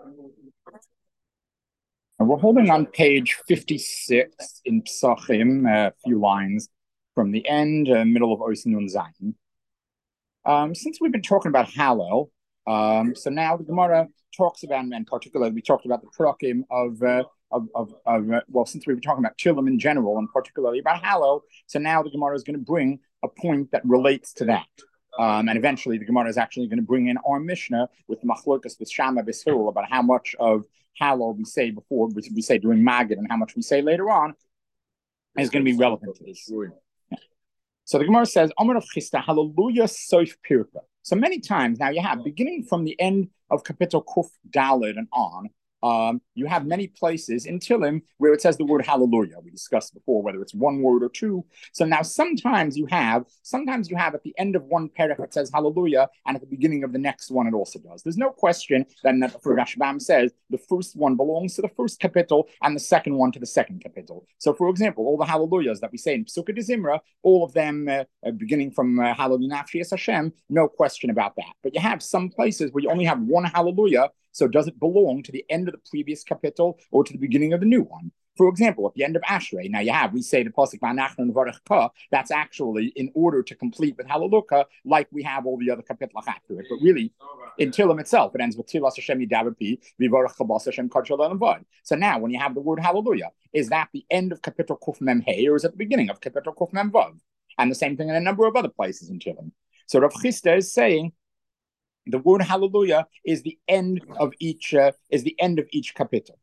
And we're holding on page 56 in Psachim, a few lines from the end, middle of Ois Nun Zayin. Since we've been talking about Hallel, so now the Gemara talks about, and particularly we talked about the Prakim well, since we've been talking about Tilim in general, and particularly about Hallel, so now the Gemara is going to bring a point that relates to that. And eventually the Gemara is actually going to bring in our Mishnah with Machlokas with Shama Bishul about how much of Hallel we say before, we say during Magid, and how much we say later on is going to be relevant to this. Yeah. So the Gemara says, Amar of Chista, Hallelujah Soif Pirka. So many times now you have, beginning from the end of Kapitel Kuf Dalid and on, you have many places in Tilim where it says the word hallelujah. We discussed before whether it's one word or two. So now sometimes you have at the end of one paragraph it says hallelujah, and at the beginning of the next one it also does. There's no question that for Rashbam says the first one belongs to the first capital and the second one to the second capital. So for example, all the hallelujahs that we say in Pesukah de Zimra, all of them beginning from Hallelujah Nafshi Es Hashem, no question about that. But you have some places where you only have one hallelujah. So does it belong to the end of the previous capital or to the beginning of the new one? For example, at the end of Ashrei, now we say the pasuk V'anachnu Nevarech Ka. That's actually in order to complete with Hallelujah, like we have all the other capital after it. But really, in Tilim itself, it ends with Tilas Hashem Yidaber V'Varech Chabas Hashem Karchal Avad. So now, when you have the word Hallelujah, is that the end of capital Kuf Mem Hey, or is it the beginning of capital Kuf Mem Vav? And the same thing in a number of other places in Tilim. So Rav Chisda is saying the word hallelujah is the end of each capital.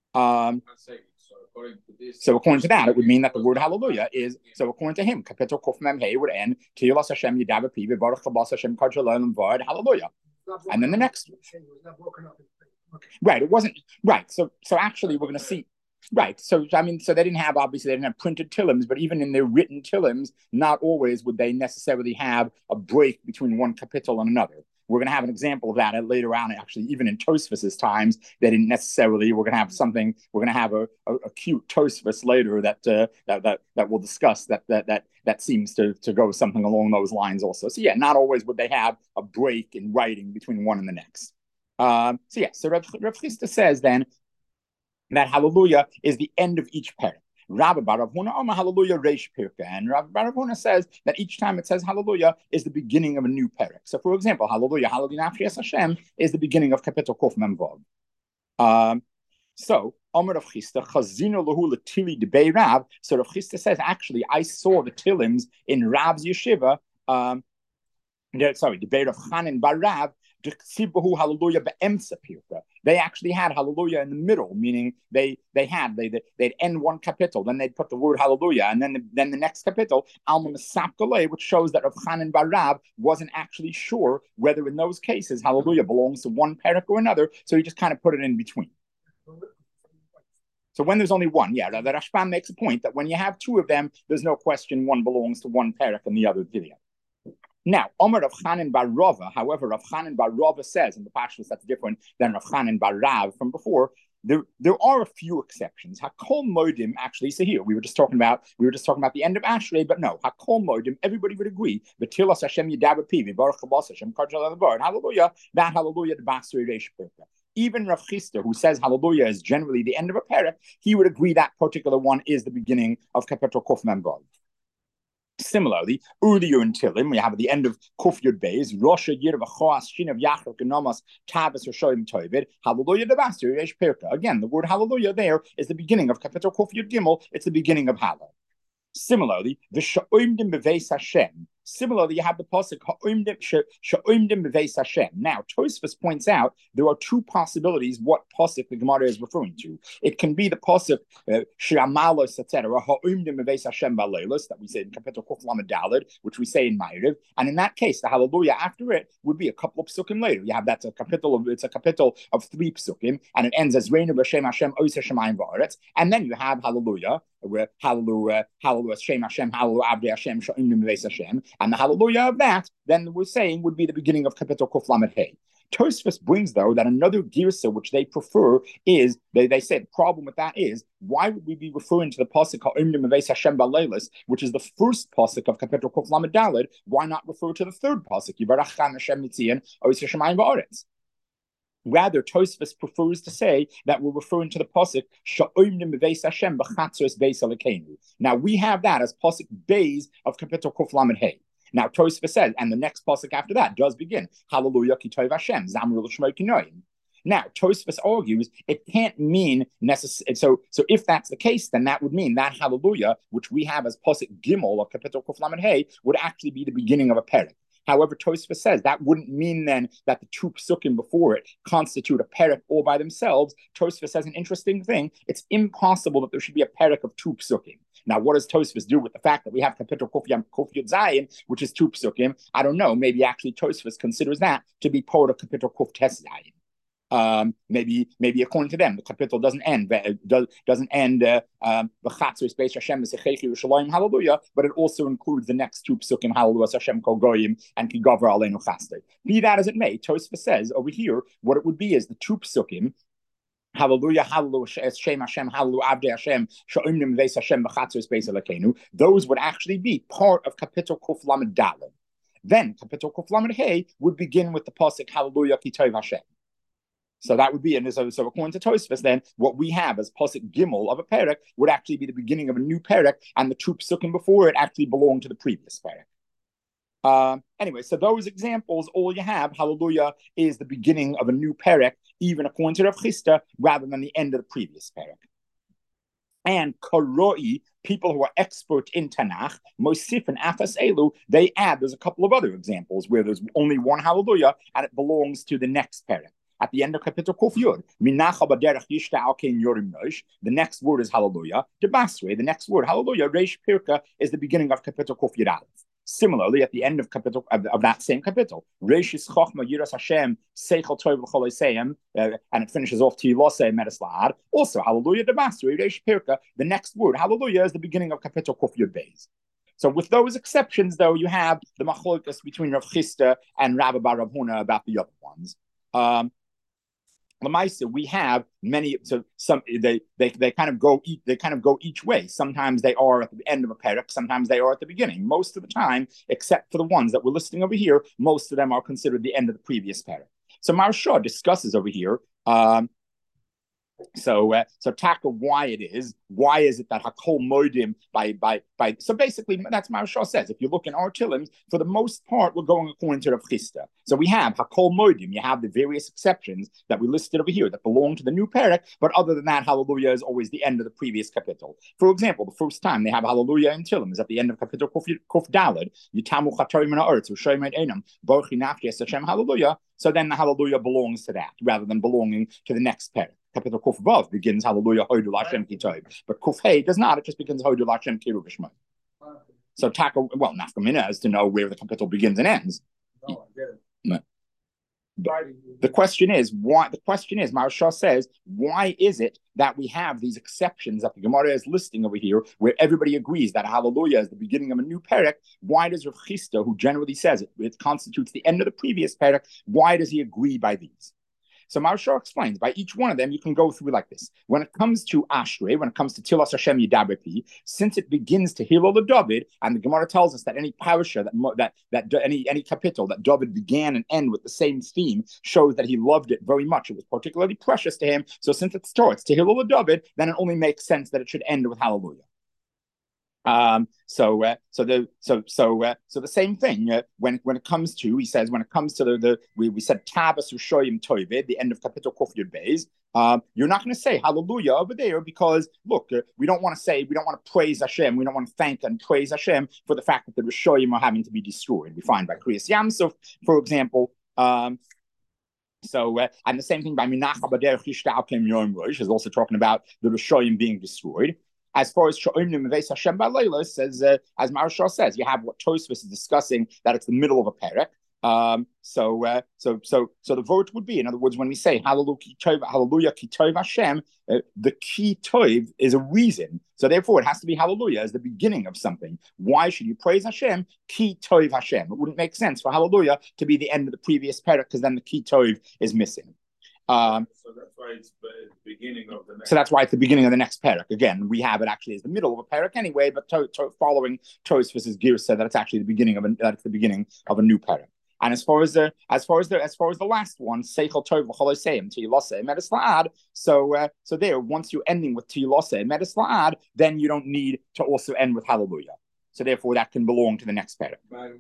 So according to that, it would mean that the word hallelujah is, so according to him, kapitel kuf mem hey would end Tilas Hashem Yidaber Pi V'Baruch Chabas Hashem Karchal V'Ad Hallelujah, and then the next one. Right, it wasn't right. So actually, we're going to see. Right. So I mean, so they didn't have printed tilims, but even in their written tilims, not always would they necessarily have a break between one capital and another. We're going to have an example of that later on. Actually, even in Tosfos's times, they didn't necessarily. We're going to have something. We're going to have a cute Tosfos later that we'll discuss. That seems to go something along those lines also. So yeah, not always would they have a break in writing between one and the next. So Rav Chisda says then that hallelujah is the end of each parak. Rabbi Bar Huna hallelujah reish pirka, and Rabbi Bar Huna says that each time it says hallelujah is the beginning of a new parak. So, for example, hallelujah Nafshi Es Hashem is the beginning of Kapitel Kuf Mem Vav. So Amar Rav Chisda Chazino Lahu L'Tili Debei Rav. So Rav Chisda says, actually, I saw the tilims in Rav's yeshiva. Debei Rav Chanin Bar Rav. They actually had hallelujah in the middle, meaning they'd end one capital, then they'd put the word hallelujah, and then the next capital, Alma Masapkale, which shows that Rav Chanan Bar Rav wasn't actually sure whether in those cases hallelujah belongs to one parak or another, so he just kind of put it in between. So when there's only one, the Rashbam makes a point that when you have two of them, there's no question one belongs to one parak and the other to the other. Now, Omer Rav Chanan Bar Rava, however, Rav Chanan Bar Rava says in the Pashtus that's different than Rav Chanan Bar Rav from before. There are a few exceptions. Hakol Modim actually. So here we were just talking about the end of Ashrei, but no, Hakol Modim. Everybody would agree. V'Tilas Hashem Yidaber Pi V'Baruch Chabas Hashem Karchal V'Ad Hallelujah. That hallelujah the Basri Reish Pirka. Even Rav Chisda, who says hallelujah is generally the end of a parak, he would agree that particular one is the beginning of Kapitel Kuf Mem Vav. Similarly, earlier in Tilim, we have at the end of Kuf Yud Beis, Rosha Yir V'Choas Shin of Yachar Genomas Tavis Roshoim Tovid, Hallelujah Devasir Reish Pirka. Again, the word Hallelujah there is the beginning of Kapitel Kuf Yud Gimel. It's the beginning of Hallel. Similarly, the Sha'oimdim Beveis Hashem. Similarly, you have the pasuk Sha'oimdim Beveis Hashem. Now, Tosfos points out there are two possibilities what pasuk the Gemara is referring to. It can be the pasuk Sh'amalos, etc. Ha'oimdim Beveis Hashem Baleilos that we say in Kapitel Kuf Lamed Daled, which we say in Ma'ariv, and in that case, the Hallelujah after it would be a couple of psukim later. You have it's a capital of three psukim, and it ends as Reinu B'Shem Hashem Ois Hashemayim Va'aretz, and then you have Hallelujah. Hallelujah, Shem Hashem, Hallelujah, Abdi Hashem, Sha'imim Beis Hashem, and the Hallelujah of that, then we're saying would be the beginning of Kapitel Kuf Lamed Hey. Tosfos brings though that another girsa which they prefer is they say the problem with that is why would we be referring to the pasuk Ha'imim Beis Hashem Baleilis, which is the first pasuk of Kapitel Kuf Lamed Daled? Why not refer to the third pasuk Yivarach Hashem Mitzion Ois Hashemayim Va'aretz? Rather, Tosfos prefers to say that we're referring to the pasuk Sha'omnim Beis Hashem b'chatzos Beis Elokeinu. Now we have that as pasuk Beis of Kapitel Kuf Lamed Hey. Now Tosfos says, and the next pasuk after that does begin Hallelujah Ki Tov Hashem Zamru L'Shmo Kinoim. Now Tosfos argues it can't mean necessary. So if that's the case, then that would mean that Hallelujah, which we have as pasuk Gimel of Kapitel Kuf Lamed Hey, would actually be the beginning of a perek. However, Tosfos says that wouldn't mean then that the two psukim before it constitute a perek all by themselves. Tosfos says an interesting thing. It's impossible that there should be a perek of two psukim. Now, what does Tosfos do with the fact that we have Kapitel Kuf Yud Zayin, which is two psukim? I don't know. Maybe actually Tosfos considers that to be part of Kapitel Kuf Tes Zayin. Maybe according to them, the capital doesn't end Hallelujah, but it also includes the next two psukim Hallelujah Hashem Kol Goyim and Ki Gavra Aleinu Chasdei. Be that as it may, Tosfos says over here what it would be is the two psukim Hallelujah, Hallelujah, Shem Hashem, Hallelujah, Avdei Hashem, Sha'omnim Beis Hashem b'chatzos Beis Elokeinu. Those would actually be part of Kapitel Kuf Lamed Daled. Then Kapitel Kuf Lamed Hey would begin with the pasuk Hallelujah Ki Tov Hashem. So that would be, and so according to Tosfos, then what we have as pasuk Gimel of a perek would actually be the beginning of a new perek, and the two psukim before it actually belong to the previous perek. Anyway, so those examples, all you have, Hallelujah, is the beginning of a new perek, even according to Rav Chisda, rather than the end of the previous perek. And Koroi, people who are expert in Tanakh, Mosif and Afas Elu, they add, there's a couple of other examples where there's only one Hallelujah, and it belongs to the next perek. At the end of Kapitel Kuf Yud, Minacha Baderech Yishta Alkein Yorim Noish, the next word is Hallelujah. Debasre, the next word, Hallelujah, Reish Pirka, is the beginning of Kapitel Kuf Yud Aleph. Similarly, at the end of Kapitel of that same Kapitel, Reish is Chochma Yiras Hashem Seichel Tov L'Chol and it finishes off Tilosei Medes La'ad. Also, Hallelujah, Debasre, Reish Pirka, the next word, Hallelujah, is the beginning of Kapitel Kuf Yud Beis. So with those exceptions, though, you have the machlokas between Rav Chisda and Rabbi Bar Rav Huna about the other ones. Lamaisa, we have many. So some they kind of go each way. Sometimes they are at the end of a perek. Sometimes they are at the beginning. Most of the time, except for the ones that we're listing over here, most of them are considered the end of the previous perek. So Maharsha discusses over here. So Taka, why is it that Hakol Moedim by so basically that's Maharsha says. If you look in our Tilims, for the most part, we're going according to Rav Chisda. So we have Hakol Moedim, you have the various exceptions that we listed over here that belong to the new perek, but other than that, Hallelujah is always the end of the previous capital. For example, the first time they have Hallelujah in Tilim is at the end of Kapitel Kuf Daled, Yitamu Chatorim and Eretz, Ushoyim Einam, Borchi Nafki Hashem Hallelujah. So then the Hallelujah belongs to that rather than belonging to the next perek. Kapitel Kuf Vav begins Hallelujah Hodu Lashem Ki Tov, but Kuf Hey does not. It just begins Hodu Lashem Ki Ruvishma. So Taka, well, Nafkamina is to know where the capital begins and ends. No, I get it. The question is why. The question is, Maharsha says, why is it that we have these exceptions that the Gemara is listing over here, where everybody agrees that Hallelujah is the beginning of a new perek? Why does Rav Chisda, who generally says it constitutes the end of the previous perek, why does he agree by these? So Maharsha explains, by each one of them, you can go through like this. When it comes to Ashrei, when it comes to Tilas Hashem Yidabepi, since it begins to Hillel the David, and the Gemara tells us that any parasha, any capital that David began and end with the same theme, shows that he loved it very much. It was particularly precious to him. So since it starts to Hillel the David, then it only makes sense that it should end with Hallelujah. So the same thing when it comes to, he says, when it comes to we said Tabas Ushoyim Toivid, the end of Kapitel Kuf Yud Beis, you're not going to say Hallelujah over there because look, we don't want to praise Hashem, we don't want to thank and praise Hashem for the fact that the Rishoyim are having to be destroyed. We find by Kriyas Yamsuf, for example. And the same thing by Minacha Baderech Yishta Alkein Yorim Rosh is also talking about the Rishoyim being destroyed. As far as Sha'omnim Beis Hashem Ba'Leila says, as Maharsha says, you have what Tosfos is discussing, that it's the middle of a perek. So the vote would be, in other words, when we say Hallelujah Ki Tov Hashem, the Ki Tov is a reason. So therefore, it has to be Hallelujah as the beginning of something. Why should you praise Hashem? Ki Tov Hashem. It wouldn't make sense for Hallelujah to be the end of the previous perek because then the Ki Tov is missing. So that's why it's the beginning of the next. So that's why it's the beginning of the next perek. Again, we have it actually as the middle of a perek anyway, but following Tosfos's gear said that it's actually the beginning of a new perek. And as far as the last one, Seichel Tov V'Choloseim Tiyilosei Medes La'ad. So there, once you're ending with Tiyilosei Medes La'ad, then you don't need to also end with Hallelujah. So therefore, that can belong to the next parak.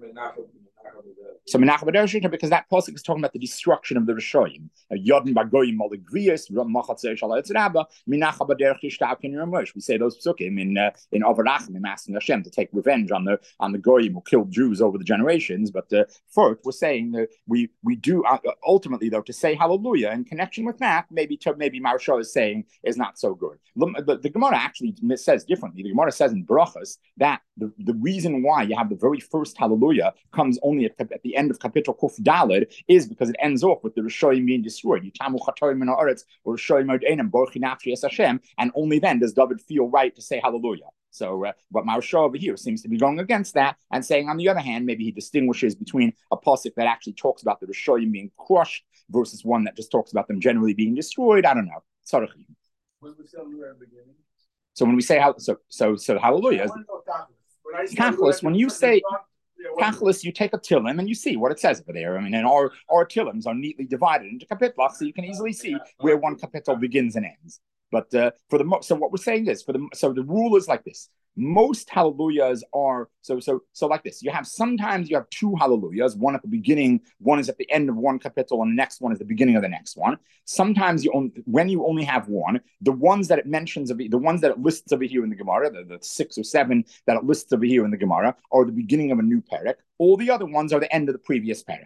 So Menachem B'Derech, because that pasuk is talking about the destruction of the Rishoyim. Yodin Bagoyim Maligrius Machatzer Shalayitz Rabba Menachem B'Derech Yishtakin Ramosh. We say those psukim in Avarachim, asking Hashem to take revenge on the Goyim who killed Jews over the generations. But first, we're saying that we do ultimately though to say Hallelujah in connection with that. Maybe Maharsha is saying is not so good. The Gemara actually says differently. The Gemara says in Brachas that the reason why you have the very first Hallelujah comes only at the end of Kapitel Kuf Daled is because it ends off with the Rishoyim being destroyed. Yitamu Chatoim Min Haaretz or Rishoyim Od Einam Borchi Nafshi Es Hashem, and only then does David feel right to say Hallelujah. So, but Maharsha over here seems to be going against that and saying, on the other hand, maybe he distinguishes between a pasuk that actually talks about the Rishoyim being crushed versus one that just talks about them generally being destroyed. I don't know. What was the Hallelujah at the beginning? So when we say so Hallelujah. Tachlis, when you say Tachlis, you take a tilim and you see what it says over there. I mean, and our tilims are neatly divided into kapitla, so you can easily see where one kapitel begins and ends. But so what we're saying is the rule is like this. Most hallelujahs are so like this. Sometimes you have two hallelujahs, one at the beginning, one is at the end of one kapitel, and the next one is the beginning of the next one. Sometimes when you only have one, the ones that it mentions the ones that it lists over here in the Gemara, the 6 or 7 that it lists over here in the Gemara, are the beginning of a new parak. All the other ones are the end of the previous parak.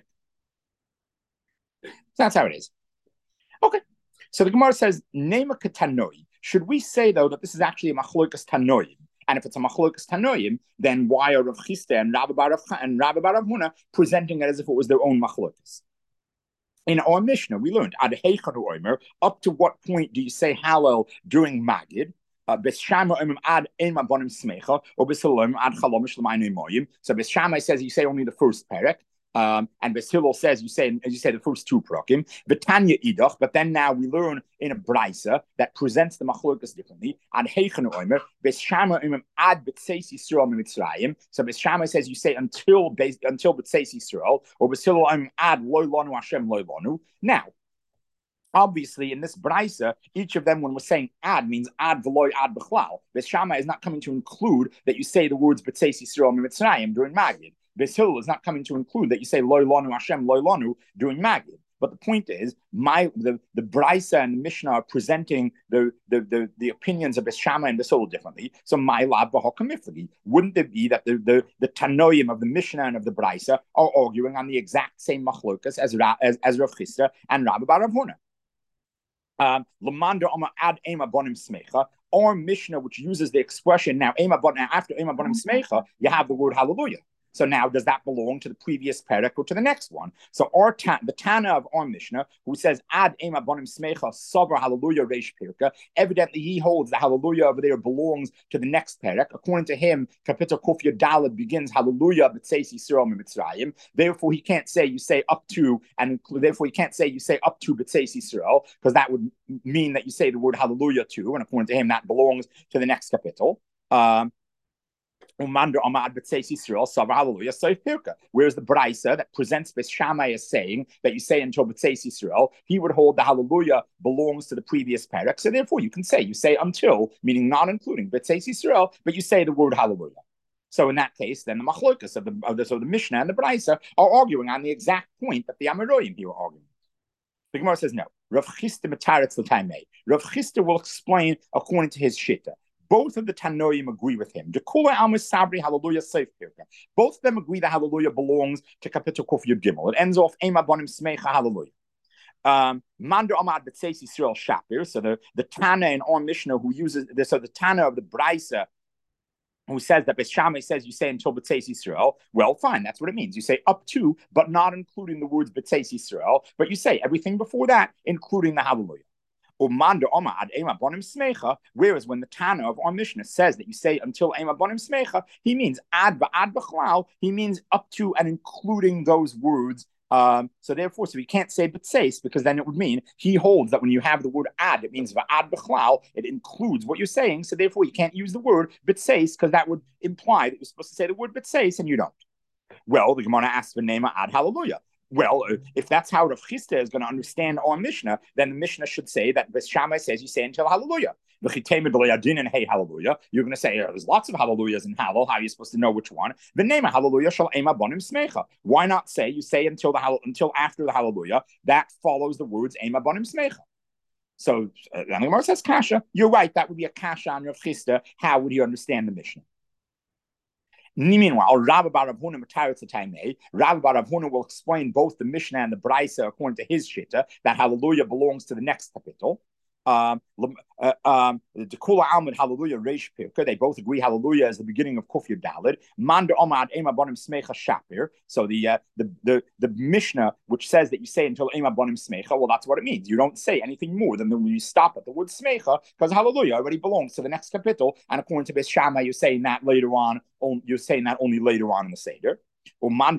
So that's how it is. Okay. So the Gemara says, Nema Katanoi. Should we say, though, that this is actually a machlokas tanoim? And if it's a machlokas tanoim, then why are Rav Chisda and Rabbi Bar Rav Huna presenting it as if it was their own machlokas? In our Mishnah, we learned, Ad Heichanu Omer, up to what point do you say Hallel during Magid? B'Shama ad ema bonim smecha, or b'Silom ad chalomish l'maynu moyim. So B'Shama says you say only the first parak. And Hillel says you say the first 2 prakim. V'Tanya idach, but then now we learn in a brisa that presents the machlokas differently. Ad heichanu omer b'shama ad b'tzeis Yisrael mitzrayim. So B'Shama says you say until b'tzeis Yisrael, or b'Hillel ad loy lanu Hashem loy lanu. Now, obviously, in this brisa, each of them, when we're saying ad, means ad v'loy ad b'chlal. B'Shama is not coming to include that you say the words b'tzeis Yisrael mitzrayim during Magid. This hill is not coming to include that you say loy lanu Hashem loy lanu during Magid. But the point is, the Brisa and the Mishnah are presenting the opinions of B'Shama and B'Hillel differently. So my lab b'hokamifli. Wouldn't it be that the Tanoim of the Mishnah and of the Brisa are arguing on the exact same machlokas as Rav Chisda and Rabbi Bar Rav Huna? Lamanda Omar ad ema bonim smecha. Our Mishnah, which uses the expression now after ema bonim smecha, you have the word hallelujah. So now, does that belong to the previous parak or to the next one? So the Tana of our Mishnah, who says ad ema bonim smecha savar hallelujah reish pirka, evidently he holds the hallelujah over there belongs to the next parak. According to him, Kapitel Kuf Daled begins hallelujah b'tzeis Yisrael mitzrayim. Therefore, he can't say you say up to, and therefore he can't say you say up to b'tzeis Yisrael, because that would mean that you say the word hallelujah too. And according to him, that belongs to the next kapitel. Whereas the Brisa that presents B'Shamai as saying that you say until B'Tzeis Yisrael, he would hold the Hallelujah belongs to the previous parak. So therefore, you say until, meaning not including B'Tzeis Yisrael, but you say the word Hallelujah. So in that case, then the machlokas of the Mishnah and the Brisa are arguing on the exact point that the Amoraim here are arguing. The Gemara says no. Rav Chisda metaretz l'taimei. Rav Chisda will explain according to his shitta. Both of the Tanoim agree with him. Both of them agree that Hallelujah belongs to Kapitel Kuf Yud Gimel. It ends off Ema Bonim Smecha Hallelujah. Mandar Amad B'Tzeis Yisrael Shapir. So the Tana in our Mishnah who uses this, so the Tana of the Brisa who says that B'Shamai says you say until B'Tzeis Yisrael. Well, fine, that's what it means. You say up to, but not including the words B'Tzeis Yisrael. But you say everything before that, including the Hallelujah. Whereas when the Tana of our Mishnah says that you say until Ema Bonim Smecha, he means ad b'chlal, he means up to and including those words. So he can't say b'tzeis because then it would mean he holds that when you have the word ad, it means va'ad b'chlal, it includes what you're saying. So therefore you can't use the word b'tzeis because that would imply that you're supposed to say the word b'tzeis and you don't. Well, the Gemara asks for Nema ad hallelujah. Well, if that's how Rav Chisda is going to understand our Mishnah, then the Mishnah should say that Beis Shammai says you say until hallelujah. And hey hallelujah. You're going to say there's lots of hallelujahs in Hallel. How are you supposed to know which one? The name of hallelujah shall ema bonim smecha. Why not say you say until after the hallelujah? That follows the words ema bonim smecha. So the Gemara says kasha. You're right. That would be a kasha on Rav Chisda. How would you understand the Mishnah? Meanwhile, Rabbi Bar Rav Huna Rabbi Bar Rav Huna will explain both the Mishnah and the Brisa according to his shitta that hallelujah belongs to the next capital. The Kula Almud Hallelujah Reish Pirka. They both agree Hallelujah is the beginning of Kuf Yud Daled. Manda Omad Ema Bonim Smecha Shapir. So the Mishnah which says that you say until Ema Bonim Smecha, well, that's what it means. You don't say anything more than you stop at the word Smecha because Hallelujah already belongs to the next capital. And according to Beis Shammai, you're saying that later on. You're saying that only later on in the Seder. The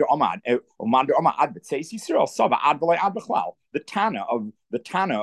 Tana of the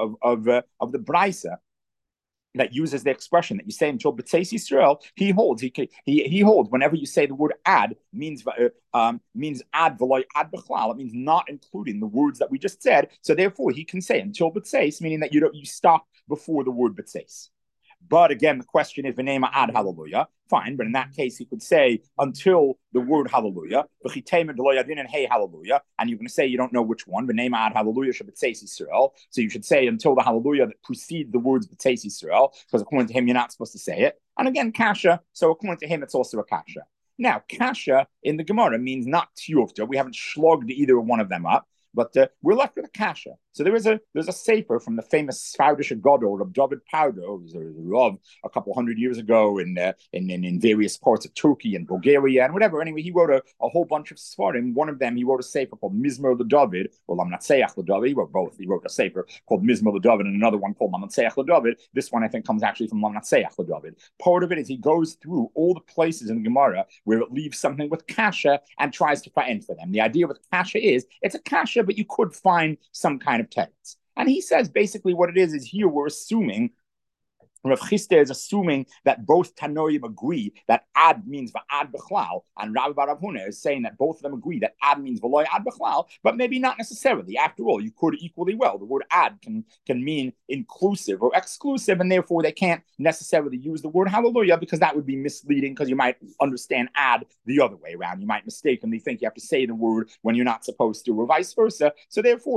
Brisa that uses the expression that you say until B'tzeis Yisrael, he holds whenever you say the word ad means ad v'loy ad b'chlal. It means not including the words that we just said. So therefore, he can say until B'tzeis, meaning that you stop before the word B'tzeis. But again, the question is v'nema ad hallelujah. Fine, but in that case, he could say until the word hallelujah, and hey hallelujah, and you're going to say you don't know which one. V'nema ad hallelujah should b'tzeis Yisrael. So you should say until the hallelujah that precedes the words b'tzeis Yisrael, because according to him, you're not supposed to say it. And again, kasha. So according to him, it's also a kasha. Now, kasha in the Gemara means not tiyufta. We haven't slugged either one of them up. But we're left with a kasha. So there's a sefer from the famous Sfardish Gadol of David Pardo, who was a Rav a couple hundred years ago in various parts of Turkey and Bulgaria and whatever. Anyway, he wrote a whole bunch of Sfarim. One of them, he wrote a sefer called Mizmer LeDavid, or Lamnatseach LeDavid. He wrote both. He wrote a sefer called Mizmer LeDavid and another one called Lamnatseach LeDavid. This one, I think, comes actually from Lamnatseach LeDavid. Part of it is he goes through all the places in the Gemara where it leaves something with kasha and tries to find for them. The idea with kasha is it's a kasha, but you could find some kind of text. And he says basically what it is here we're assuming, Rav Chisda is assuming that both Tanoim agree that ad means va'ad b'chlal, and Rabbi Bar Rav Huna is saying that both of them agree that ad means v'loy ad b'chlal, but maybe not necessarily. After all, you could equally well. The word ad can mean inclusive or exclusive, and therefore they can't necessarily use the word hallelujah because that would be misleading because you might understand ad the other way around. You might mistakenly think you have to say the word when you're not supposed to, or vice versa. So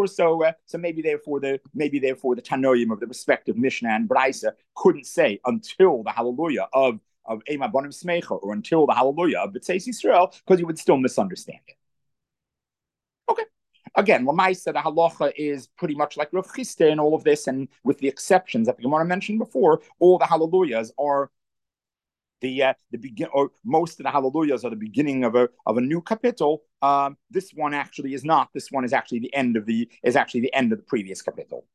maybe the Tanoim of the respective Mishnah and Brisa couldn't say until the hallelujah of Ema Bonim Smecha or until the hallelujah of B'tzeis Yisrael because you would still misunderstand it. Okay. Again, Lamaisa, the halacha is pretty much like Rav Chisda in all of this, and with the exceptions that the Gemara mentioned before, all the hallelujahs are the begin, or most of the hallelujahs are the beginning of a new capital. This one actually is not. This one is actually the end of the previous capital.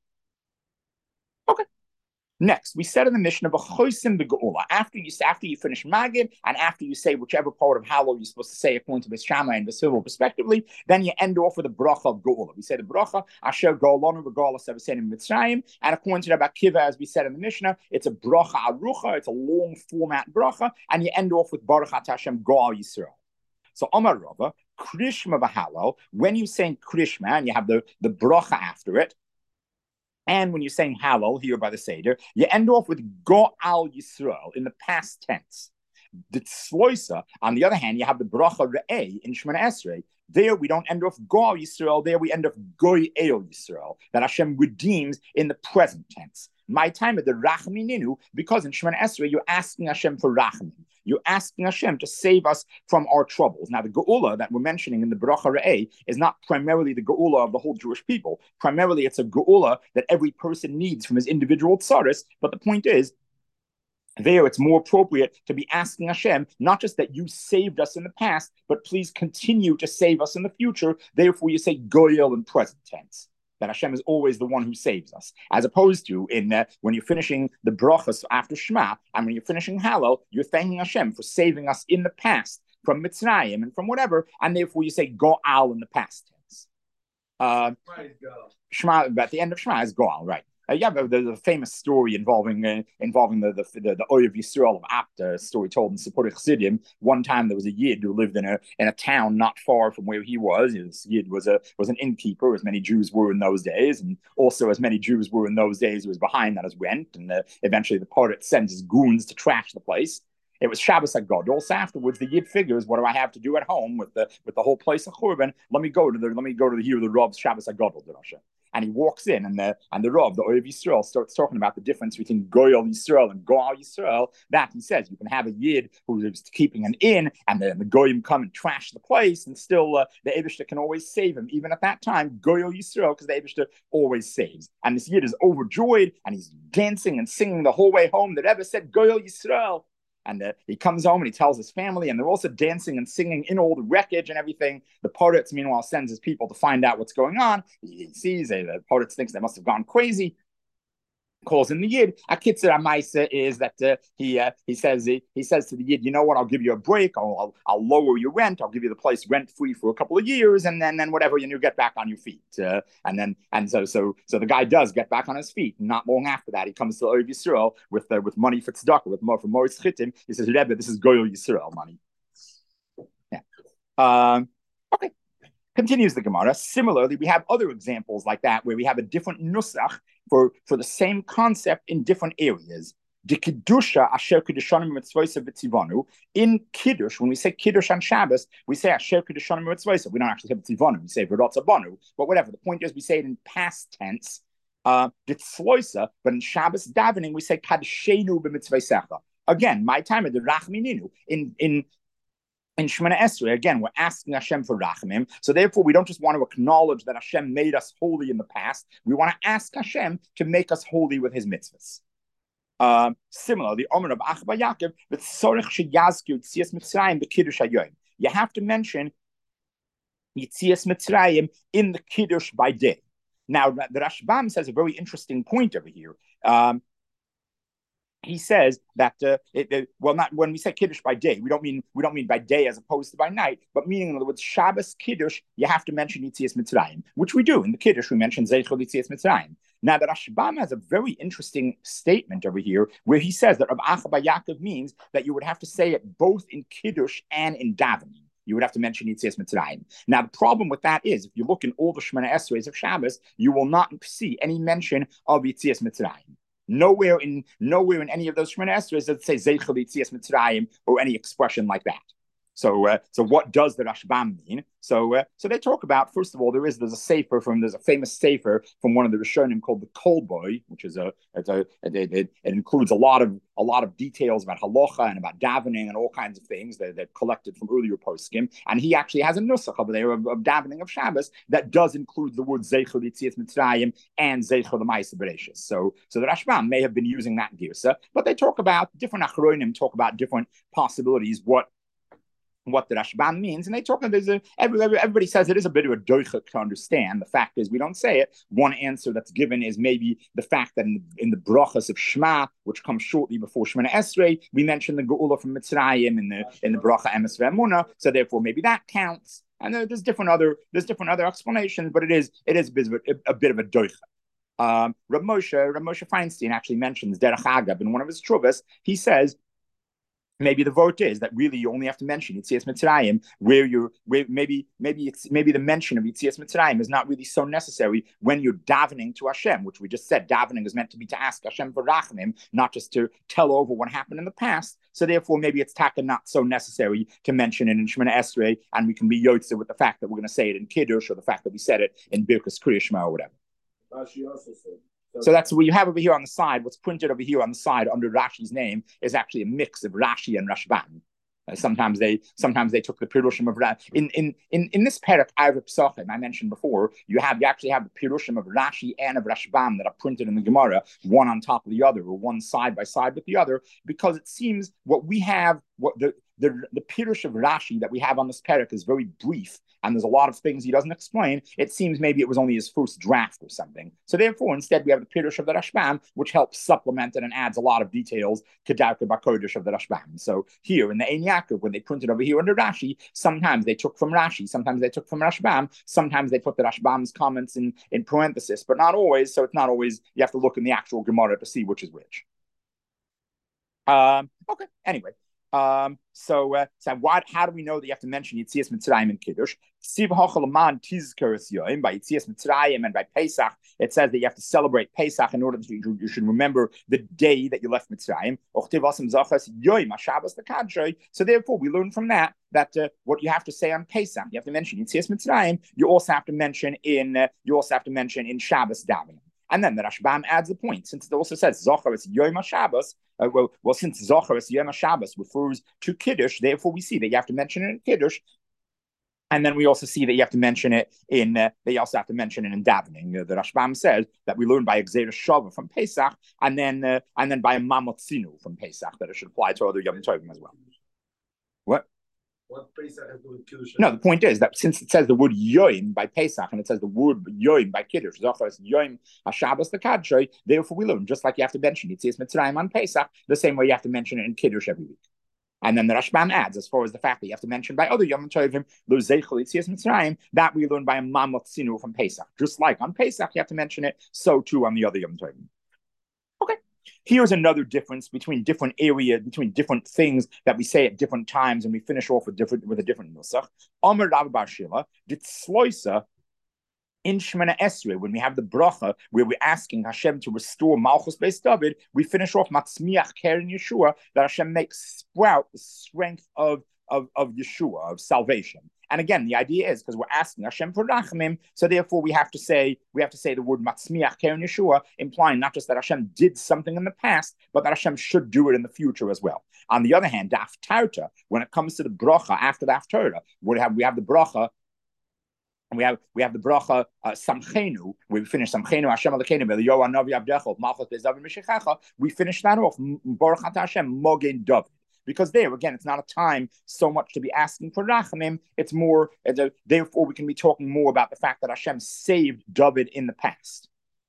Okay. Next, we said in the Mishnah, after you finish Magid and after you say whichever part of Hallel you're supposed to say according to Beis Shammai and Beis Hillel respectively, then you end off with a bracha of Geula. We say the bracha Asher Ga'olanu v'Ga'ala Sevasenim Mitzrayim, and according to Rabbi Akiva, as we said in the Mishnah, it's a bracha arucha. It's a long format bracha, and you end off with Baruch Atah Hashem Ga'al Yisrael. So Amar Rava, Krishma v'Hallel, when you're saying Krishma and you have the bracha after it, and when you're saying Hallel here by the Seder, you end off with Go'al Yisrael in the past tense. The Tzloisa, on the other hand, you have the Bracha Re'eh in Shemona Esrei. There we don't end off Go'al Yisrael, there we end off Goy El Yisrael, that Hashem redeems in the present tense. My time at the Rachmininu, because in Shemona Esrei you're asking Hashem for Rachmin. You're asking Hashem to save us from our troubles. Now, the Geula that we're mentioning in the Bracha Re'eh is not primarily the Geula of the whole Jewish people. Primarily, it's a Geula that every person needs from his individual tzaris. But the point is, there it's more appropriate to be asking Hashem, not just that you saved us in the past, but please continue to save us in the future. Therefore, you say Goyel in present tense. That Hashem is always the one who saves us, as opposed to when you're finishing the brachas after Shema, and when you're finishing Hallel, you're thanking Hashem for saving us in the past from Mitzrayim and from whatever, and therefore you say Go'al in the past tense. Shema, at the end of Shema is Go'al, right? but there's a famous story involving the Oyev Yisrael of Apta, a story told in Sipurei Chassidim. One time there was a Yid who lived in a town not far from where he was. This Yid was an innkeeper, as many Jews were in those days, and also as many Jews were in those days, he was behind on his rent. And eventually the poet sends his goons to trash the place. It was Shabbos HaGadol. So afterwards, the Yid figures, what do I have to do at home with the whole place of Churban? Let me go to the Rav's Shabbos HaGadol Drasha. And he walks in, and the Rav, the Oyev Yisrael, starts talking about the difference between Goyal Yisrael and Goal Yisrael. That he says you can have a Yid who is keeping an inn, and the Goyim come and trash the place, and still the Eibishter can always save him. Even at that time, Goyal Yisrael, because the Eibishter always saves. And this Yid is overjoyed, and he's dancing and singing the whole way home. The Rebbe said, Goyal Yisrael. And he comes home and he tells his family, and they're also dancing and singing in all the wreckage and everything. The Poritz, meanwhile, sends his people to find out what's going on. He sees the Poritz thinks they must have gone crazy. Calls in the Yid. A Kitzur Amaisa is that he says to the Yid, you know what? I'll give you a break. I'll lower your rent. I'll give you the place rent free for a couple of years, and then whatever, and you get back on your feet. So the guy does get back on his feet. Not long after that, he comes to Oyev Yisrael with money for tzedakah, with more for Moritz Chittim. He says, Rebbe, this is Goyal Yisrael money. Yeah. Okay. Continues the Gemara. Similarly, we have other examples like that where we have a different nusach for the same concept in different areas. The Kiddusha Asher Kiddushanim Mitzvaysa V'Tzivanu. In Kiddush, when we say Kiddush on Shabbos, we say Asher Kiddushanim Mitzvaysa. We don't actually say V'Tzivanu. We say V'Rotzabanu. But whatever. The point is, we say it in past tense. Ditzloisa, but in Shabbos davening, we say Kadshenu b'Mitzvaysecha. Again, my time at the Rachmininu in Shemana Esrei, again, we're asking Hashem for Rachamim. So therefore, we don't just want to acknowledge that Hashem made us holy in the past. We want to ask Hashem to make us holy with his mitzvahs. Similarly, the Omer of Achba Yaakov, V'tzorech sheyazkiu Yitzias Mitzrayim b'Kiddush hayoyim. You have to mention Yitzias Mitzrayim in the Kiddush by day. Now, the Rashbam says a very interesting point over here. He says that not when we say Kiddush by day, we don't mean by day as opposed to by night, but meaning, in other words, Shabbos Kiddush, you have to mention Yitzias Mitzrayim, which we do in the Kiddush. We mention Zeichel Yitzias Mitzrayim. Now, the Rashbam has a very interesting statement over here where he says that Rav Achba Yaakov means that you would have to say it both in Kiddush and in davening. You would have to mention Yitzias Mitzrayim. Now, the problem with that is, if you look in all the Shemana Esreis of Shabbos, you will not see any mention of Yitzias Mitzrayim. Nowhere in any of those Shemana Esreis does it say Zeichel Yitzias Mitzrayim or any expression like that. So what does the Rashbam mean? So they talk about, first of all, there's a famous sefer from one of the Rishonim called the Kol Boy, which is it includes a lot of details about halacha and about davening and all kinds of things that collected from earlier poskim. And he actually has a nusach over there of davening of Shabbos that does include the word Zeichel Yitzias Mitzrayim and Zeichel the Ma'aseh Bereishis. So the Rashbam may have been using that girsa, but they talk about different achronim, talk about different possibilities, what the Rashbam means, and they talk. Everybody says it is a bit of a doichuk to understand. The fact is, we don't say it. One answer that's given is maybe the fact that in the brachas of Shema, which comes shortly before Shemana Esrei, we mention the Geula from Mitzrayim in the bracha Emes Ve'emunah. So therefore, maybe that counts. And there's different other explanations, but it is a bit of a doichuk. Rav Moshe Feinstein actually mentions Derech Agav in one of his truvas. He says, maybe the vote is that really you only have to mention Yitzias Mitzrayim, where maybe the mention of Yitzias Mitzrayim is not really so necessary when you're davening to Hashem, which we just said davening is meant to be to ask Hashem for Rachamim, not just to tell over what happened in the past. So therefore, maybe it's taka not so necessary to mention it in Shemana Esrei, and we can be yotze with the fact that we're going to say it in Kiddush, or the fact that we said it in Birkas Kriya Shema or whatever. Rashi also said. So that's what you have over here on the side. What's printed over here on the side under Rashi's name is actually a mix of Rashi and Rashbam. Sometimes they took the Pirushim of Rashi. In this parak Arv Psachim I mentioned before, you actually have the Pirushim of Rashi and of Rashbam that are printed in the Gemara, one on top of the other, or one side by side with the other, because it seems what we have what the Pirush of Rashi that we have on this parak is very brief, and there's a lot of things he doesn't explain. It seems maybe it was only his first draft or something. So therefore, instead, we have the Pirush of the Rashbam, which helps supplement it and adds a lot of details to Darka Bakodesh of the Rashbam. So here in the Ein Yaakov, when they printed over here under Rashi, sometimes they took from Rashi, sometimes they took from Rashbam, sometimes they put the Rashbam's comments in parenthesis, but not always. So it's not always, you have to look in the actual Gemara to see which is which. Okay. Anyway, so how do we know that you have to mention Yitzias Mitzrayim and Kiddush? Siv Hachalaman Tizkeres Yoim by Yitzias Mitzrayim and by Pesach. It says that you have to celebrate Pesach in order to you should remember the day that you left Mitzrayim. So therefore, we learn from that what you have to say on Pesach, you have to mention Yitzias Mitzrayim. You also have to mention in Shabbos davening. And then the Rashbam adds the point, since it also says Zocharis Yom HaShabbos. Since Zocharis Yom HaShabbos refers to Kiddush, therefore we see that you have to mention it in Kiddush. And then we also see that you have to mention it in davening. The Rashbam says that we learn by Gzeira Shava from Pesach, and then by Mamot Sinu from Pesach, that it should apply to other Yom Tovim as well. What? What Pesach has to do with Kiddush? No, the point is that since it says the word Yoim by Pesach and it says the word Yoim by Kiddush, Zochar Yoim HaShabbos the Kadshoi, therefore we learn, just like you have to mention Yitzias Mitzrayim on Pesach, the same way you have to mention it in Kiddush every week. And then the Rashbam adds, as far as the fact that you have to mention by other Yom Tovim, Lo Zeichel Yitzias Mitzrayim, that we learn by a Mamot Sinu from Pesach. Just like on Pesach you have to mention it, so too on the other Yom Tovim. Okay. Here's another difference between different areas, between different things that we say at different times, and we finish off with a different nusach. Amar Rav Bar Shila, Ditzloisa in Shemana Esrei, when we have the bracha where we're asking Hashem to restore Malchus Beis David, we finish off Matzmiach Keren Yeshua, that Hashem makes sprout the strength of Yeshua, of salvation. And again, the idea is because we're asking Hashem for Rachamim, so therefore we have to say the word Matzmiach Keren Yeshua, implying not just that Hashem did something in the past, but that Hashem should do it in the future as well. On the other hand, the Haftarta, when it comes to the bracha after the Haftarta, we have the bracha. And we have the bracha Samchenu, where we finish Samchenu Hashem Elokeinu Eliyahu Hanavi Avdecha Malchus Beis David Mishechecha. We finish that off Baruch Atah Hashem Mogen David. Because there, again, it's not a time so much to be asking for Rachamim. It's more, therefore, we can be talking more about the fact that Hashem saved David in the past.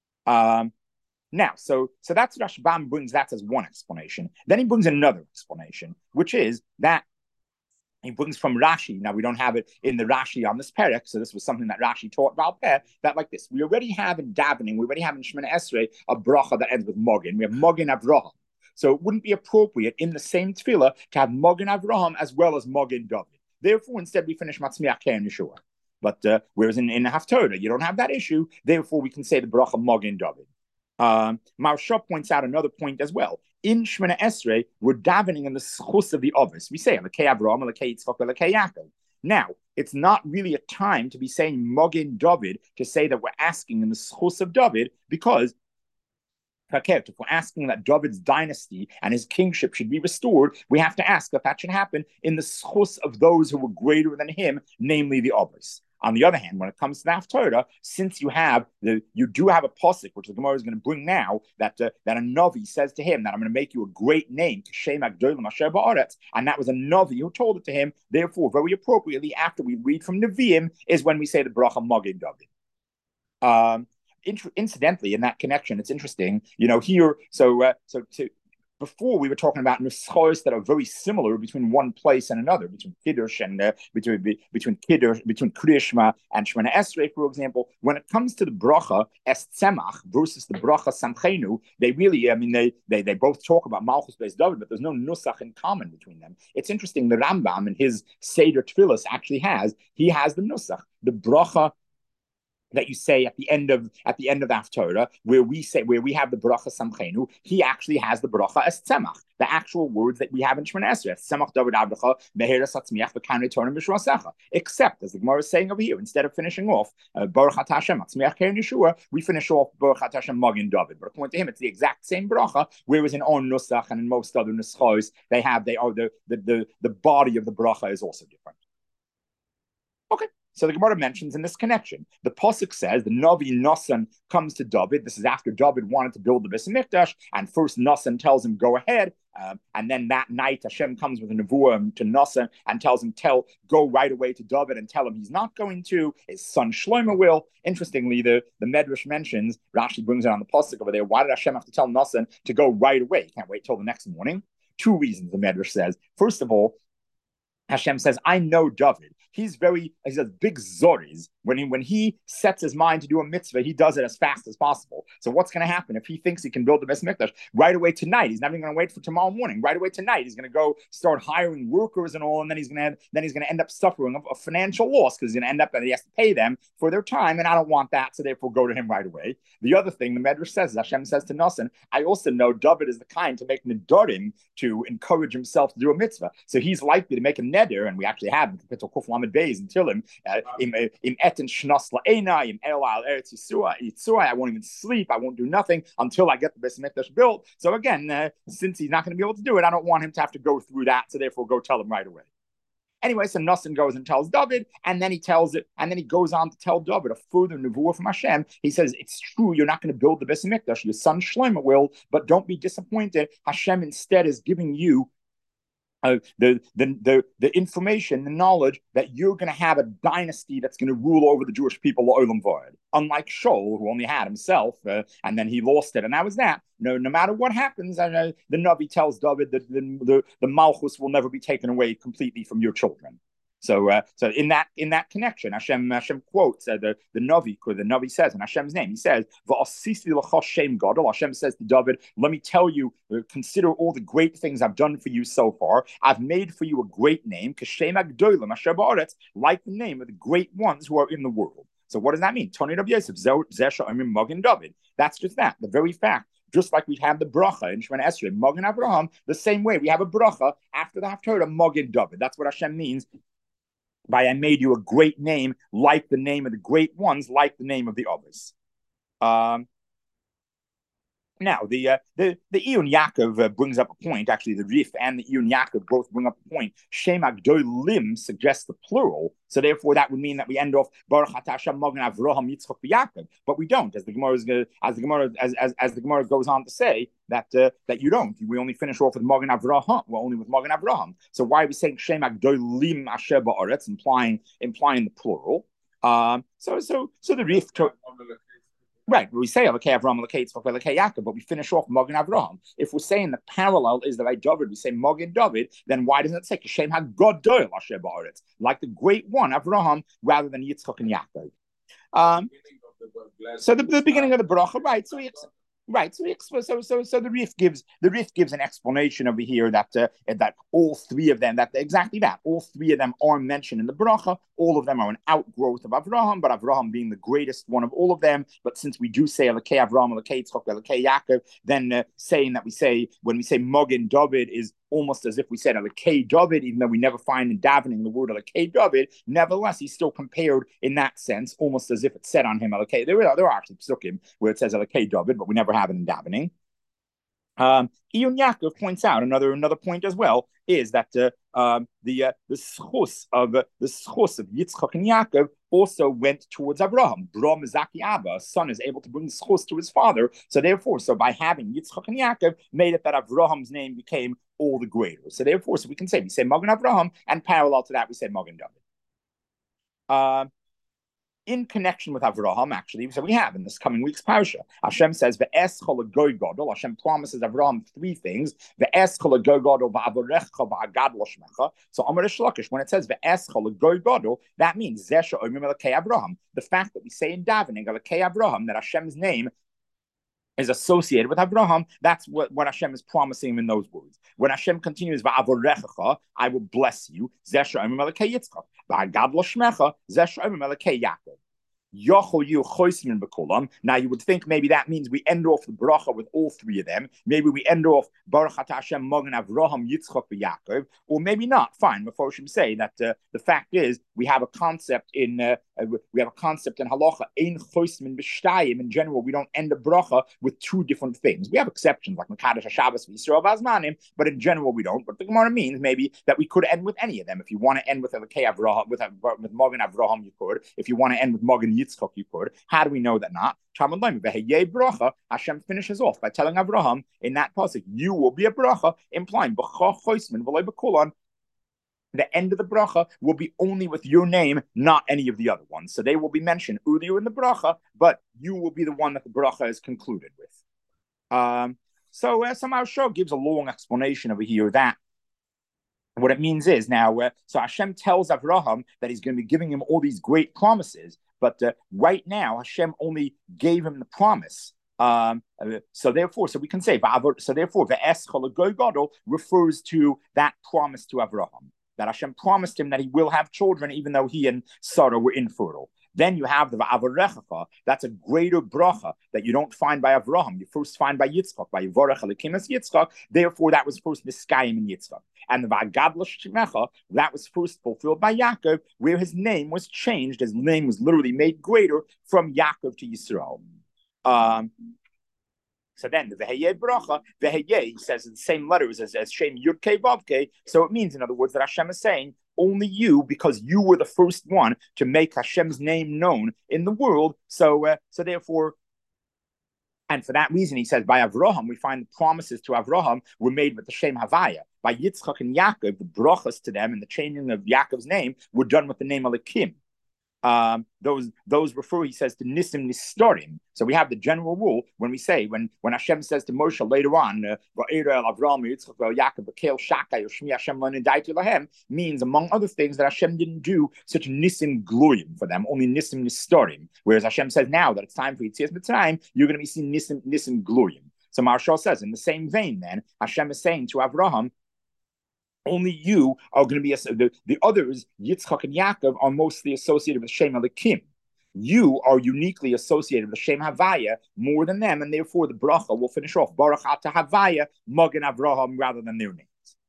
Now, so that's Rashbam brings that as one explanation. Then he brings another explanation, which is that he brings from Rashi. Now, we don't have it in the Rashi on this perek, so this was something that Rashi taught about there, that like this. We already have in davening, we already have in Shemana Esrei a bracha that ends with Mogen. We have Mogen Avraham. So it wouldn't be appropriate in the same tefillah to have Mogen Avraham as well as Mogen David. Therefore, instead we finish Matzmiach Keren Yeshua. But whereas in Haftarah, you don't have that issue. Therefore, we can say the bracha Mogen David. Maharsha points out another point as well. In Shemana Esrei, we're davening in the schus of the Ovis. We say Lekei Avraham, Lekei Yitzchak, Lekei Yaakov. Now, it's not really a time to be saying Mogen David to say that we're asking in the schus of David, because if we're asking that David's dynasty and his kingship should be restored, we have to ask that should happen in the schus of those who were greater than him, namely the Ovis. On the other hand, when it comes to the Haftarah, since you do have a pasuk, which the Gemara is going to bring now, that a Navi says to him that I'm going to make you a great name, and that was a Navi who told it to him. Therefore, very appropriately, after we read from Nevi'im, is when we say the bracha Mogen David. Incidentally, in that connection, it's interesting, here. Before we were talking about nuschos that are very similar between one place and another, between Kiddush and between Kriyishma and Shemana Esrei, for example. When it comes to the bracha Es Tzemach versus the bracha Samchenu, they really, they both talk about Malchus Beis David, but there's no nusach in common between them. It's interesting. The Rambam in his Seder Tfilos actually has the nusach, the bracha that you say at the end of the Haftarah, where we have the bracha Samchenu, he actually has the bracha Es Tzemach, the actual words that we have in Shemana Esrei. Tzemach David Abdecha Meheres Hatzmiach V'Kanei Torah Mishrasecha. Except, as the Gemara is saying over here, instead of finishing off Baruch Atah Hashem Hatzmiach Keren Yeshua, we finish off Baruch Atah Hashem Mogen David. But according to him, it's the exact same bracha. Whereas in On Nusach and in most other nuschos, the body of the bracha is also different. Okay. So the Gemara mentions in this connection, the Pasuk says the Navi Nasan comes to David. This is after David wanted to build the Beis Hamikdash, and first Nasan tells him, go ahead. And then that night, Hashem comes with a nevuah to Nasan and tells him, go right away to David and tell him he's not going to. His son Shlomo will. Interestingly, the Medrash mentions, Rashi brings it on the Pasuk over there, why did Hashem have to tell Nasan to go right away? Can't wait till the next morning. Two reasons, the Medrash says. First of all, Hashem says, I know David. He has big zoris. When he sets his mind to do a mitzvah, he does it as fast as possible. So what's going to happen if he thinks he can build the Beis Hamikdash right away tonight? He's not even going to wait for tomorrow morning. Right away tonight, he's going to go start hiring workers and all, and then he's going to end up suffering a financial loss because he's going to end up and he has to pay them for their time, and I don't want that. So therefore, go to him right away. The other thing the Medrash says, Hashem says to Nasan, I also know David is the kind to make nedarim, to encourage himself to do a mitzvah. So he's likely to make a neder, and we actually have in Kapitel Kuf Lamed Beis until him im etin shnas la'ena im el al eretz Yisrael. I won't even sleep. I won't do nothing until I get the Beis Hamikdash built. So again, since he's not going to be able to do it, I don't want him to have to go through that. So therefore, go tell him right away. Anyway, so Nasan goes and tells David, and then he tells it, and then he goes on to tell David a further nevuah from Hashem. He says, it's true, you're not going to build the Beis Hamikdash. Your son Shlomo will, but don't be disappointed. Hashem instead is giving you the information, the knowledge that you're going to have a dynasty that's going to rule over the Jewish people, Olam V'Od. Unlike Shaul, who only had himself, and then he lost it, and that was that. No matter what happens, the Navi tells David that the Malchus will never be taken away completely from your children. So in that connection, Hashem quotes the Navi says in Hashem's name, he says, Hashem says to David, let me tell you, consider all the great things I've done for you so far. I've made for you a great name, like the name of the great ones who are in the world. So what does that mean? Tony Rabbi Yosef, David. That's just that, the very fact. Just like we have the bracha in Shemona Esrei, Magen Avraham, the same way we have a bracha after the Haftarah, Magen David. That's what Hashem means by I made you a great name, like the name of the great ones, like the name of the others. Now, the Iyun Yaakov brings up a point. Actually, the Rif and the Iyun Yaakov both bring up a point. Shem Agdolim suggests the plural, so therefore that would mean that we end off Baruch Atah Hashem Magen Avraham Yitzchak Yaakov. But we don't, as the Gemara goes on to say that you don't. We only finish off with Magen Avraham. We're only with Magen Avraham. So why are we saying Shem Agdolim Asher Ba'aretz, implying the plural? So the Rif. Right, we say Elokei Avraham, Elokei Yitzchak, Elokei Yaakov, but we finish off Magen Avraham. If we're saying the parallel is that like David, we say Magen David, then why doesn't it say Kashem HaGadol Asher Ba'aretz, like the great one Avraham, rather than Yitzchak and Yaakov? So the beginning of the bracha, right? So the Rif gives an explanation over here that all three of them, all three of them are mentioned in the bracha. All of them are an outgrowth of Avraham, but Avraham being the greatest one of all of them. But since we do say Elokei Avraham, Elokei Yitzchak, Elokei Yaakov, then saying that when we say Magen David is almost as if we said Elokei David, even though we never find in davening the word Elokei David. Nevertheless, he's still compared in that sense, almost as if it said on him Elokei. There are actually psukim where it says Elokei David, but we never have it in davening. Iyun Yaakov points out another point as well is that the schus of Yitzchak and Yaakov also went towards Abraham. Brom Zaki Abba, a son, is able to bring the schus to his father. So by having Yitzchak and Yaakov, made it that Abraham's name became all the greater. So we can say Magen Avraham, and parallel to that we say Magen David. In connection with Avraham, actually, so we have in this coming week's parsha, Hashem says, Hashem promises Avraham three things. So Amar Shlokish, when it says that means Avraham. The fact that we say in davening Avraham that Hashem's name is associated with Abraham, that's what Hashem is promising him in those words. When Hashem continues, I will bless you, Yochel yu choismin b'kulam. Now you would think maybe that means we end off the bracha with all three of them. Maybe we end off Baruch Atah Hashem Magen Avraham Yitzchak v'Yaakov, or maybe not. Fine. Mefoshim say that the fact is we have a concept in halacha ein choismin b'shtayim. In general, we don't end a bracha with two different things. We have exceptions like Mekadosh HaShabbos v'Yisrael v'Azmanim, but in general we don't. But the Gemara means maybe that we could end with any of them. If you want to end with Elokei Avraham, with Magen Avraham, you could. If you want to end with Magen Yitzchak, you could. How do we know that not? Hashem finishes off by telling Avraham in that pasuk, you will be a bracha, implying the end of the bracha will be only with your name, not any of the other ones. So they will be mentioned earlier in the bracha, but you will be the one that the bracha is concluded with. So somehow Shah gives a long explanation over here that what it means is now, so Hashem tells Avraham that he's going to be giving him all these great promises, but right now Hashem only gave him the promise. So we can say, the Eschol Gadol refers to that promise to Avraham, that Hashem promised him that he will have children even though he and Sarah were infertile. Then you have the Va'avarechacha. That's a greater bracha that you don't find by Avraham. You first find by Yitzchak, by Yivorech Elikimas Yitzchak. Therefore, that was first Miskayim in Yitzchak. And the Va'gadla Shemecha, that was first fulfilled by Yaakov, where his name was changed. His name was literally made greater from Yaakov to Yisrael. So then the Veheye bracha, Veheye says in the same letters as Shem Yud Kei Vav Kei. So it means, in other words, that Hashem is saying, only you, because you were the first one to make Hashem's name known in the world. So therefore, and for that reason, he says, by Avraham, we find the promises to Avraham were made with the Shem Havaya. By Yitzchak and Yaakov, the brachas to them and the changing of Yaakov's name were done with the name Elikim. Those refer, he says, to Nisim Nistorim. So we have the general rule when when Hashem says to Moshe later on, means among other things that Hashem didn't do such Nisim Gluyim for them, only Nisim Nistorim. Whereas Hashem says now that it's time for Yitzias Mitzrayim, you're going to be seeing Nisim Gluyim. So Marshal says, in the same vein, then Hashem is saying to Avraham, only you are going to be the others, Yitzchak and Yaakov, are mostly associated with Shem Elikim. You are uniquely associated with Shem Havaya more than them, and therefore the bracha will finish off Baruch Atah Havaya, Magen Avraham, rather than their names.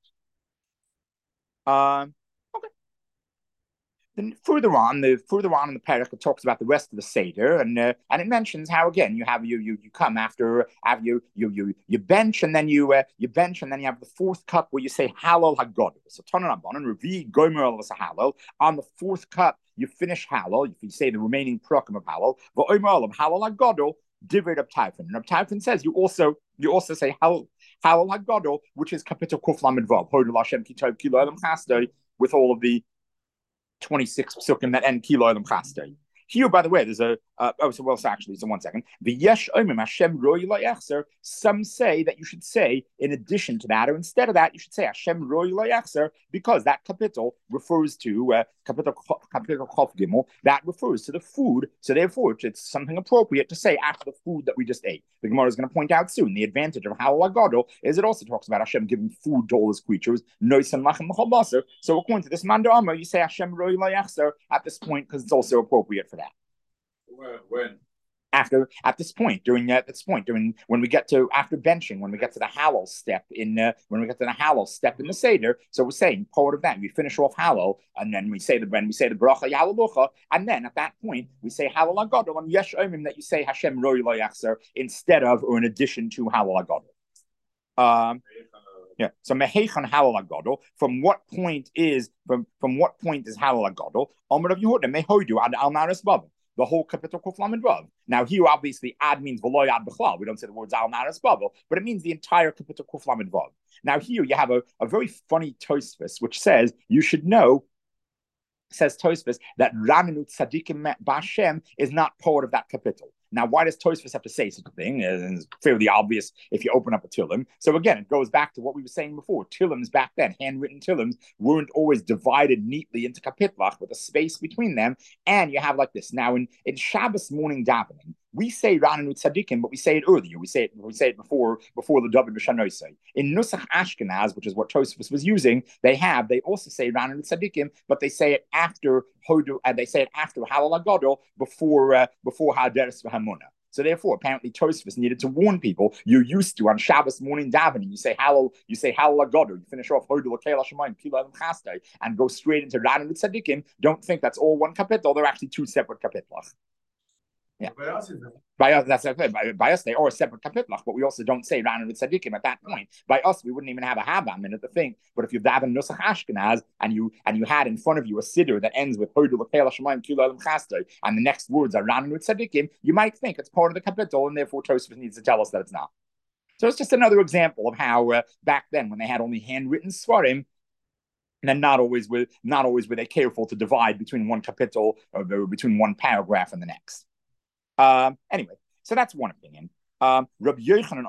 Okay. Then further on in the parak, it talks about the rest of the seder, and it mentions how again you have you come after you bench, and then you have the fourth cup where you say Halal Hagadol. So Tanan Rabbanan Revi Gomer Al Halal. On the fourth cup you finish Halal. If you say the remaining prakim of Halal, Va'omer of Halal Hagadol. Divrei Reb Tarfon. And Reb Tarfon says you also say Halal Hagadol, which is Kapitel Kuf Lamed Vav. Hodel Hashem Kitov Kilo Elam Chastei, with all of the 26 psukim that end Kilo Elam Chastei. Here, by the way, there's so 1 second. Some say that you should say, in addition to that, or instead of that, you should say Hashem Roi Lo Yachzer, because that capital refers to capital Chof Gimel, that refers to the food. So therefore, it's something appropriate to say after the food that we just ate. The Gemara is going to point out soon the advantage of Halal Hagadol is it also talks about Hashem giving food to all his creatures. So according to this Manda Amar, you say Hashem Roi Lo Yachzer at this point because it's also appropriate for that. When? At this point, during when we get to after benching, when we get to the halal step in the seder, so we're saying part of that we finish off halal, and then we say the bracha yalalucha, and then at that point we say halal hagadol, and yesh omim that you say Hashem roi lo yachzer instead of or in addition to halal hagadol. Yeah. So mehechan halal hagadol. From what point is halal hagadol? Amar of Yehuda mehoidu ad al maris bava. The whole capital Kuf Lamed Vav. Now here, obviously, ad means v'lo yad b'chlal. We don't say the words al naras bubble, but it means the entire capital Kuf Lamed Vav. Now here you have a very funny Tosfos, which says you should know. Says Tosfos that Raninu Tzadikim B'Hashem is not part of that capital. Now, why does Tosfos have to say such a thing? It's fairly obvious if you open up a Tillim. So again, it goes back to what we were saying before. Tillims back then, handwritten Tillims, weren't always divided neatly into kapitlach with a space between them. And you have like this. Now, in Shabbos morning davening, We say Rananu Tzadikim, but we say it earlier. We say it before the David B'Shanosei. In Nusach Ashkenaz, which is what Tosfos was using, they also say Rananu Tzadikim, but they say it after Hodu, and they say it after Halal Agadol, before Haderes V'Hamuna. So therefore, apparently Tosfos needed to warn people. You're used to on Shabbos morning davening, you say Halal Agadol, you finish off Hodu L'Keil Hashemayim Kila Chastai, and go straight into Rananu Tzadikim. Don't think that's all one kapitel. They're actually two separate kapitlas. Yeah. By us, they are a separate kapitlach, but we also don't say Rananu Tzadikim at that point. By us, we wouldn't even have a habam in it, the thing. But if you daven Nusach Ashkenaz and you had in front of you a siddur that ends with Hodu L'Keil Hashemayim Kila Chastai, and the next words are Rananu Tzadikim, you might think it's part of the kapitel, and therefore Tosfos needs to tell us that it's not. So it's just another example of how back then, when they had only handwritten svarim, and then not always were they careful to divide between one kapitel or between one paragraph and the next. Anyway, so that's one opinion. Rabbi Yochanan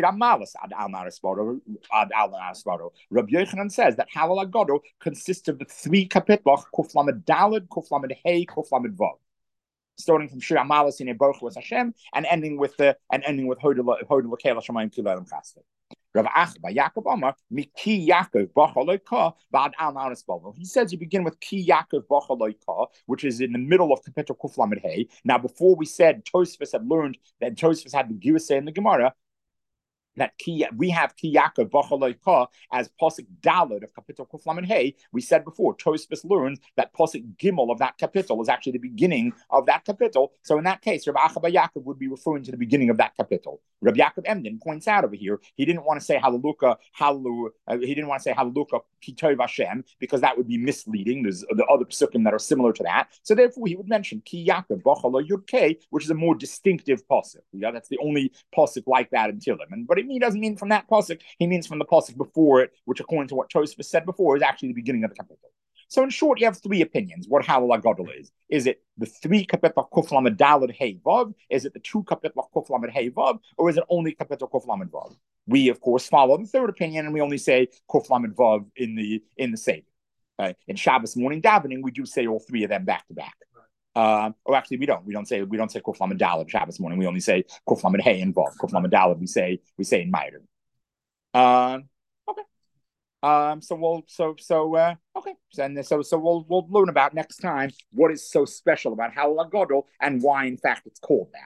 Rabbi Yochanan says that Halal Agadol consists of the three kapitlach Kuf Lamed Daled, Kuf Lamed Hey, Kuf Lamed Vav, starting from Shir Amalas in Baruch Hu Hashem and ending with Hodu L'Keil Hashemayim Kila Chastai. Rav Achba Yaakov Amar Miki Yaakov Bachaloika Ba'ad Al Naris Bavo. He says you begin with Ki Yaakov Bachaloika, which is in the middle of Kapitel Kuf Lamed Hey. Now, before we said Tosfos had learned that Tosfos had the Girusay in the Gemara, that we have Ki Yaakov Bachaloika as Pasuk Daled of Kapitel Kuf Lamed Hey. We said before, Tosfos learns that Pasuk Gimel of that kapitel is actually the beginning of that kapitel. So in that case, Rav Achba Yaakov would be referring to the beginning of that kapitel. Rabbi Yaakov Emden points out over here, he didn't want to say Halaluka Kitov Hashem, because that would be misleading. There's the other psukim that are similar to that. So therefore, he would mention Ki Yaakov Bachalo Yud Kei, which is a more distinctive pasuk. Yeah, that's the only pasuk like that in Tehillim. But he doesn't mean from that pasuk. He means from the pasuk before it, which according to what Tosfos said before, is actually the beginning of the kapitel. So in short, you have three opinions what Halal Agadol is. Is it the three kapitel Kuf Lamed Daled Hey Vav? Is it the two kapitel Kuf Lamed Hey Vav? Or is it only kapitel Kuf Lamed Vav? We, of course, follow the third opinion, and we only say Kuf Lamed Vav in the Seder. In Shabbos morning davening, we do say all three of them back to back. Or actually, we don't. We don't say Kuf Lamed Daled Shabbos morning. We only say Kuf Lamed Hey and Vav. Kuf Lamed Daled we say in Ma'arim. Okay. So we'll learn about next time what is so special about Halal Agadol and why, in fact, it's called that.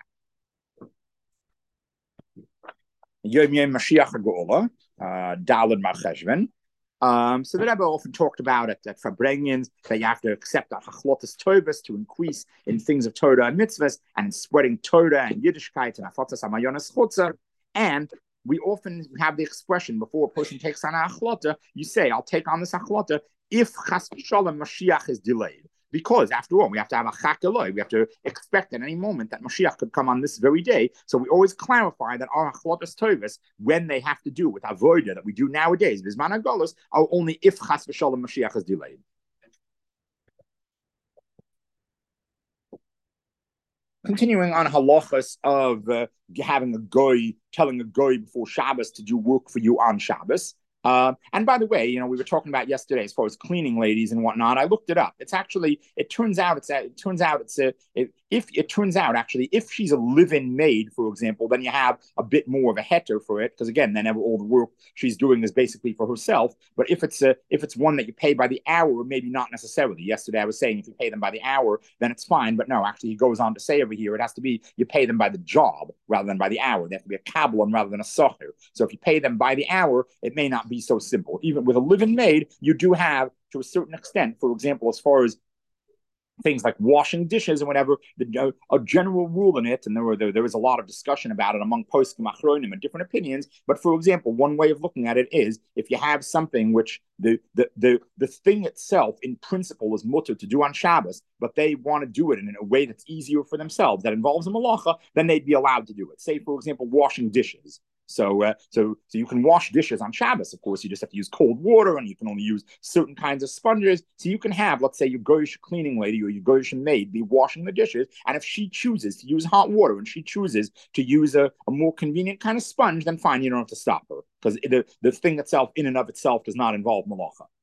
Yom Mashiach Geula, Daled Mar Cheshvan. So the Rebbe often talked about it that Farbrengens, that you have to accept that Hachlotas Tovas to increase in things of Torah and mitzvahs and in spreading Torah and Yiddishkeit and Afotas Amayonas Chutza. And we often have the expression before a person takes on a achlota, you say, I'll take on this achlota if Chas V'Shalom Mashiach is delayed. Because after all, we have to have a chak eloi. We have to expect at any moment that Mashiach could come on this very day. So we always clarify that our achlotas tovas, when they have to do with avodah that we do nowadays, Bizman HaGolus, are only if Chas V'Shalom Mashiach is delayed. Continuing on halachas of having a goy, telling a goy before Shabbos to do work for you on Shabbos. And by the way, we were talking about yesterday as far as cleaning ladies and whatnot. I looked it up. It turns out if she's a live-in maid, for example, then you have a bit more of a heter for it, because again, then all the work she's doing is basically for herself. But if it's one that you pay by the hour, maybe not necessarily. Yesterday I was saying if you pay them by the hour, then it's fine. But no, actually he goes on to say over here it has to be you pay them by the job rather than by the hour. They have to be a kabbalah rather than a socher. So if you pay them by the hour, it may not be so simple. Even with a live-in maid, you do have, to a certain extent, for example, as far as things like washing dishes and whatever, a general rule in it, and there was a lot of discussion about it among poskim achronim and different opinions. But for example, one way of looking at it is if you have something which the thing itself in principle is mutter to do on Shabbos, but they want to do it in a way that's easier for themselves, that involves a malacha, then they'd be allowed to do it. Say, for example, washing dishes. So you can wash dishes on Shabbos. Of course, you just have to use cold water, and you can only use certain kinds of sponges. So you can have, let's say, your goyish cleaning lady or your goyish maid be washing the dishes, and if she chooses to use hot water and she chooses to use a more convenient kind of sponge, then fine, you don't have to stop her, because the thing itself, in and of itself, does not involve malacha.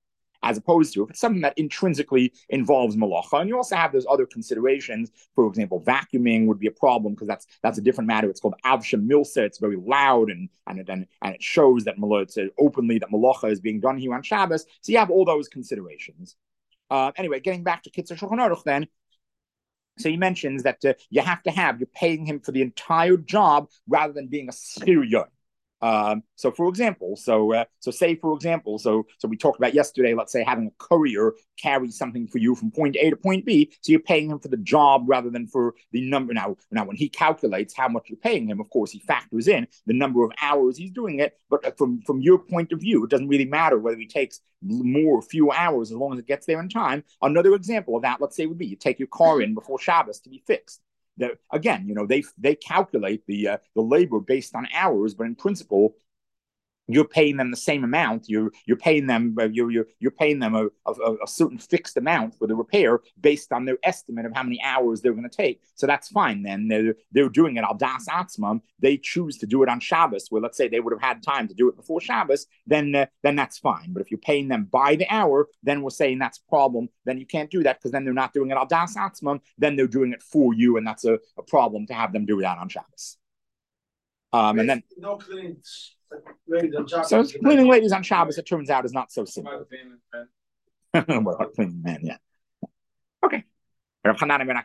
as opposed to if it's something that intrinsically involves malacha. And you also have those other considerations. For example, vacuuming would be a problem because that's a different matter. It's called avsha milsa. It's very loud and it shows that it's openly that malacha is being done here on Shabbos. So you have all those considerations. Anyway, getting back to Kitzur Shulchan Aruch then. So he mentions that you're paying him for the entire job rather than being a schir. So for example, so we talked about yesterday, let's say having a courier carry something for you from point A to point B. So you're paying him for the job rather than for the number. Now when he calculates how much you're paying him, of course, he factors in the number of hours he's doing it. But from your point of view, it doesn't really matter whether he takes more or fewer hours as long as it gets there in time. Another example of that, let's say, would be you take your car in before Shabbos to be fixed. Again, they calculate the labor based on hours, but in principle, you're paying them the same amount. You're paying them you're paying them a certain fixed amount for the repair based on their estimate of how many hours they're going to take. So that's fine. Then they're doing it al das atzmam. They choose to do it on Shabbos, where let's say they would have had time to do it before Shabbos. Then that's fine. But if you're paying them by the hour, then we're saying that's a problem. Then you can't do that because then they're not doing it al das atzmam. Then they're doing it for you, and that's a problem to have them do that on Shabbos. And then no cleans. So cleaning ladies on Shabbos, it turns out, is not so simple. Well, cleaning men, yeah. Okay.